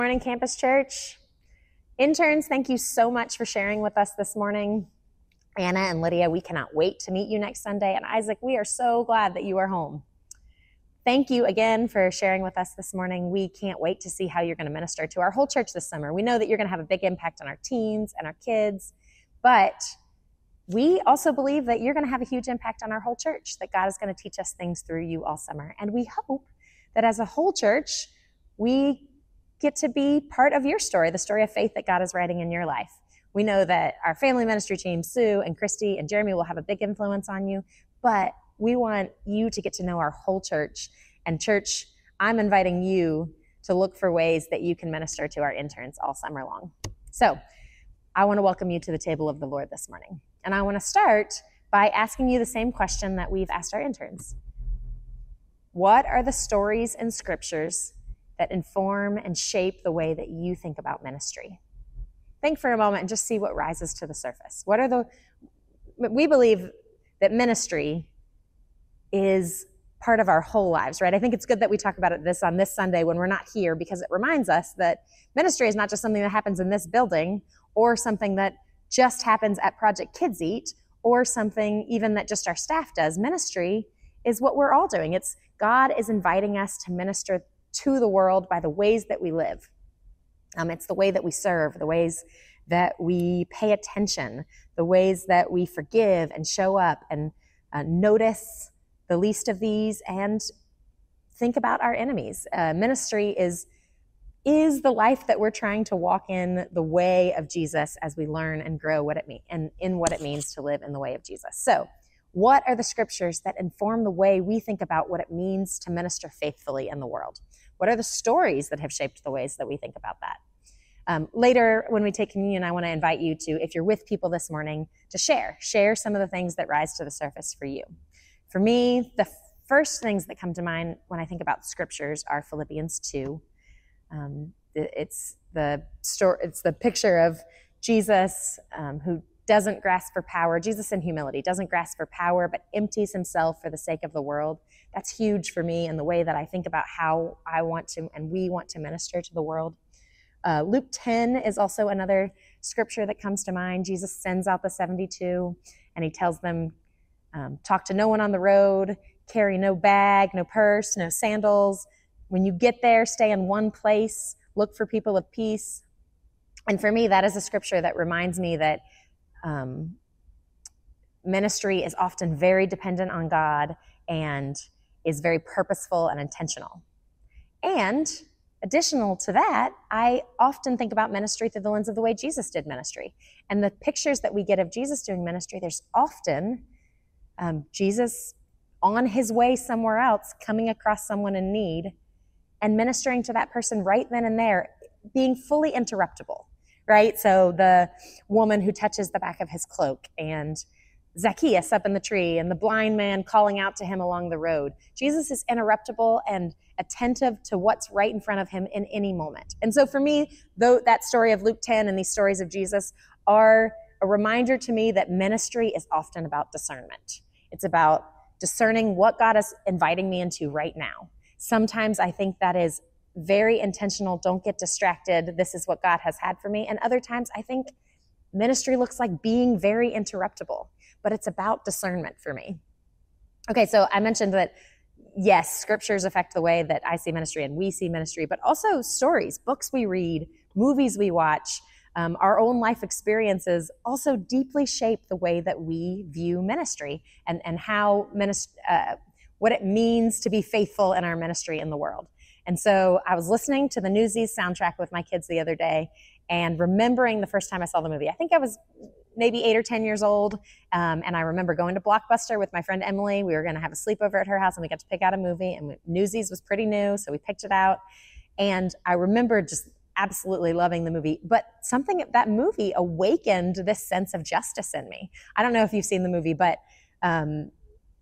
Morning, Campus Church. Interns, thank you so much for sharing with us this morning. Anna and Lydia, we cannot wait to meet you next Sunday. And Isaac, we are so glad that you are home. Thank you again for sharing with us this morning. We can't wait to see how you're going to minister to our whole church this summer. We know that you're going to have a big impact on our teens and our kids, but we also believe that you're going to have a huge impact on our whole church, that God is going to teach us things through you all summer. And we hope that as a whole church, we get to be part of your story, the story of faith that God is writing in your life. We know that our family ministry team, Sue and Christy and Jeremy, will have a big influence on you, but we want you to get to know our whole church. And church, I'm inviting you to look for ways that you can minister to our interns all summer long. So I want to welcome you to the table of the Lord this morning. And I want to start by asking you the same question that we've asked our interns. What are the stories and scriptures that inform and shape the way that you think about ministry? Think for a moment and just see what rises to the surface. We believe that ministry is part of our whole lives, right? I think it's good that we talk about it on this Sunday when we're not here, because it reminds us that ministry is not just something that happens in this building or something that just happens at Project Kids Eat or something even that just our staff does. Ministry is what we're all doing. It's God is inviting us to minister to the world by the ways that we live. It's the way that we serve, the ways that we pay attention, the ways that we forgive and show up and notice the least of these and think about our enemies. Ministry is the life that we're trying to walk in the way of Jesus as we learn and grow what it means and in what it means to live in the way of Jesus. So, what are the scriptures that inform the way we think about what it means to minister faithfully in the world? What are the stories that have shaped the ways that we think about that? Later, when we take communion, I want to invite you to, if you're with people this morning, to share some of the things that rise to the surface for you. For me, the first things that come to mind when I think about scriptures are Philippians 2. It's the picture of Jesus who doesn't grasp for power. Jesus in humility doesn't grasp for power, but empties himself for the sake of the world. That's huge for me in the way that I think about how I want to and we want to minister to the world. Luke 10 is also another scripture that comes to mind. Jesus sends out the 72 and he tells them, talk to no one on the road, carry no bag, no purse, no sandals. When you get there, stay in one place, look for people of peace. And for me, that is a scripture that reminds me that ministry is often very dependent on God and is very purposeful and intentional. And additional to that, I often think about ministry through the lens of the way Jesus did ministry. And the pictures that we get of Jesus doing ministry, there's often Jesus on his way somewhere else, coming across someone in need and ministering to that person right then and there, being fully interruptible. Right? So the woman who touches the back of his cloak and Zacchaeus up in the tree and the blind man calling out to him along the road. Jesus is interruptible and attentive to what's right in front of him in any moment. And so for me, though that story of Luke 10 and these stories of Jesus are a reminder to me that ministry is often about discernment. It's about discerning what God is inviting me into right now. Sometimes I think that is very intentional, don't get distracted, this is what God has had for me. And other times I think ministry looks like being very interruptible, but it's about discernment for me. Okay, so I mentioned that, yes, scriptures affect the way that I see ministry and we see ministry, but also stories, books we read, movies we watch, our own life experiences also deeply shape the way that we view ministry and how what it means to be faithful in our ministry in the world. And so I was listening to the Newsies soundtrack with my kids the other day and remembering the first time I saw the movie. I think I was maybe 8 or 10 years old, and I remember going to Blockbuster with my friend Emily. We were going to have a sleepover at her house, and we got to pick out a movie, and Newsies was pretty new, so we picked it out. And I remember just absolutely loving the movie, but something that movie awakened this sense of justice in me. I don't know if you've seen the movie, but and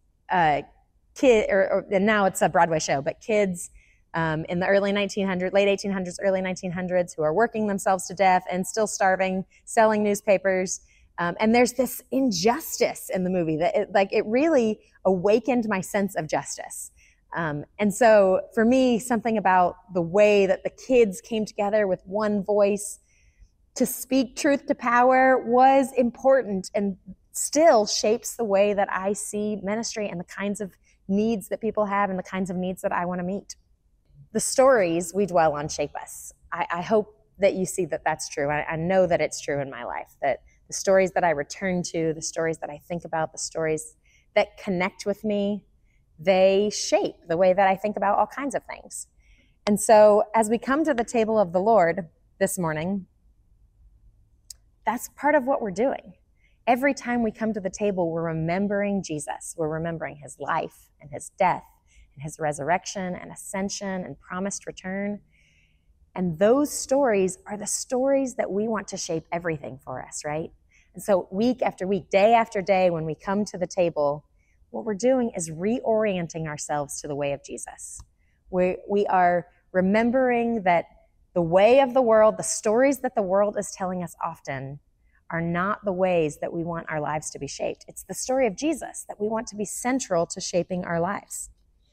now it's a Broadway show, but kids in the early 1900s, late 1800s, early 1900s, who are working themselves to death and still starving, selling newspapers. And there's this injustice in the movie that it really awakened my sense of justice. And so for me, something about the way that the kids came together with one voice to speak truth to power was important and still shapes the way that I see ministry and the kinds of needs that people have and the kinds of needs that I want to meet. The stories we dwell on shape us. I hope that you see that that's true. I know that it's true in my life, that the stories that I return to, the stories that I think about, the stories that connect with me, they shape the way that I think about all kinds of things. And so as we come to the table of the Lord this morning, that's part of what we're doing. Every time we come to the table, we're remembering Jesus. We're remembering his life and his death and his resurrection and ascension and promised return. And those stories are the stories that we want to shape everything for us, right? And so week after week, day after day, when we come to the table, what we're doing is reorienting ourselves to the way of Jesus. We are remembering that the way of the world, the stories that the world is telling us often, are not the ways that we want our lives to be shaped. It's the story of Jesus that we want to be central to shaping our lives.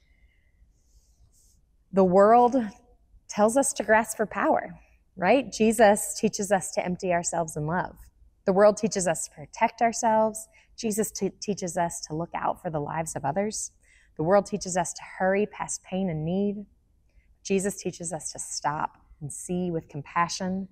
The world tells us to grasp for power, right? Jesus teaches us to empty ourselves in love. The world teaches us to protect ourselves. Jesus teaches us to look out for the lives of others. The world teaches us to hurry past pain and need. Jesus teaches us to stop and see with compassion.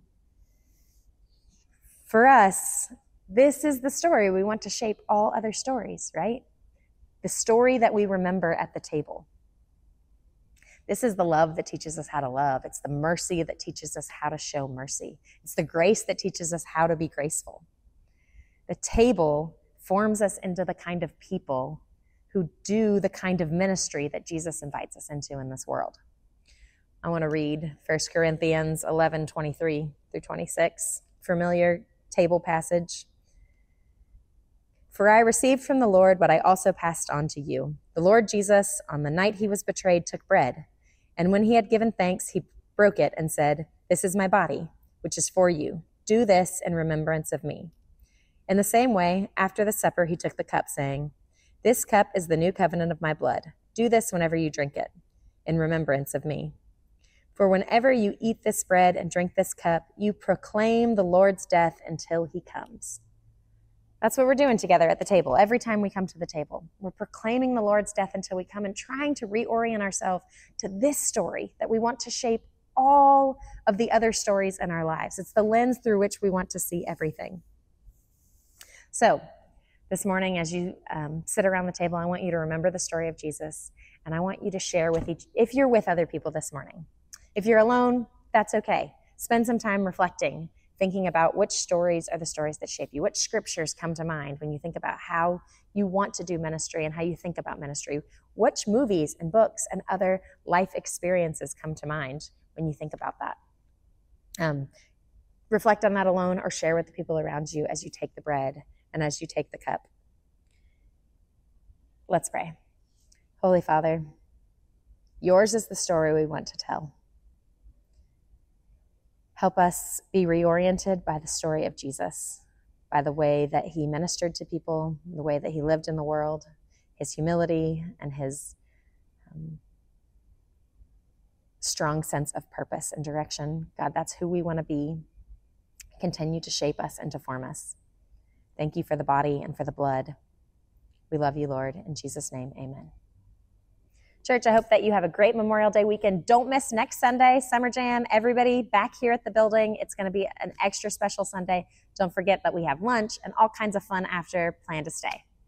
For us, this is the story we want to shape all other stories, right? The story that we remember at the table. This is the love that teaches us how to love. It's the mercy that teaches us how to show mercy. It's the grace that teaches us how to be graceful. The table forms us into the kind of people who do the kind of ministry that Jesus invites us into in this world. I want to read 1 Corinthians 11:23 through 26, familiar table passage. For I received from the Lord what I also passed on to you. The Lord Jesus, on the night he was betrayed, took bread, and when he had given thanks, he broke it and said, "This is my body, which is for you. Do this in remembrance of me." In the same way, after the supper, he took the cup, saying, "This cup is the new covenant of my blood. Do this whenever you drink it, in remembrance of me. For whenever you eat this bread and drink this cup, you proclaim the Lord's death until he comes." That's what we're doing together at the table. Every time we come to the table, we're proclaiming the Lord's death until we come and trying to reorient ourselves to this story that we want to shape all of the other stories in our lives. It's the lens through which we want to see everything. So this morning, as you sit around the table, I want you to remember the story of Jesus, and I want you to share with if you're with other people this morning. If you're alone, that's okay. Spend some time reflecting, thinking about which stories are the stories that shape you, which scriptures come to mind when you think about how you want to do ministry and how you think about ministry, which movies and books and other life experiences come to mind when you think about that. Reflect on that alone or share with the people around you as you take the bread and as you take the cup. Let's pray. Holy Father, yours is the story we want to tell. Help us be reoriented by the story of Jesus, by the way that he ministered to people, the way that he lived in the world, his humility, and his strong sense of purpose and direction. God, that's who we want to be. Continue to shape us and to form us. Thank you for the body and for the blood. We love you, Lord. In Jesus' name, amen. Church, I hope that you have a great Memorial Day weekend. Don't miss next Sunday, Summer Jam. Everybody back here at the building. It's going to be an extra special Sunday. Don't forget that we have lunch and all kinds of fun after. Plan to stay.